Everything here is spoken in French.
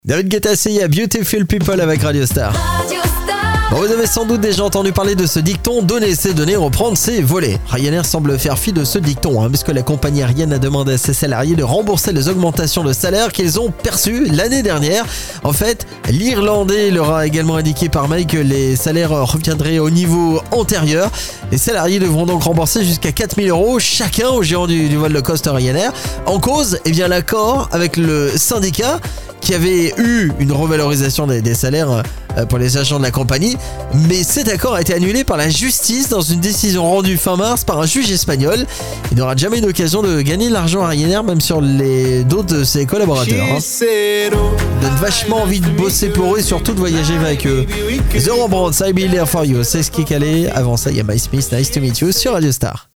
David Guetta, c'est Beautiful People avec Radio Star. Bon, vous avez sans doute déjà entendu parler de ce dicton « donner c'est donner, reprendre c'est voler ». Ryanair semble faire fi de ce dicton, puisque la compagnie aérienne a demandé à ses salariés de rembourser les augmentations de salaire qu'ils ont perçues l'année dernière. En fait, l'Irlandais leur a également indiqué par mail que les salaires reviendraient au niveau antérieur. Les salariés devront donc rembourser jusqu'à 4 000 € chacun au gérant du vol low cost Ryanair. En cause, l'accord avec le syndicat qui avait eu une revalorisation des salaires pour les agents de la compagnie, mais cet accord a été annulé par la justice dans une décision rendue fin mars par un juge espagnol. Il n'aura jamais eu l'occasion de gagner de l'argent à Ryanair, même sur les dos de ses collaborateurs. Donne vachement envie de bosser pour eux et surtout de voyager avec eux. The Rembrandts, I Be There For You, c'est ce qui est calé. Avant ça, il y a My Smith, Nice To Meet You sur Radio Star.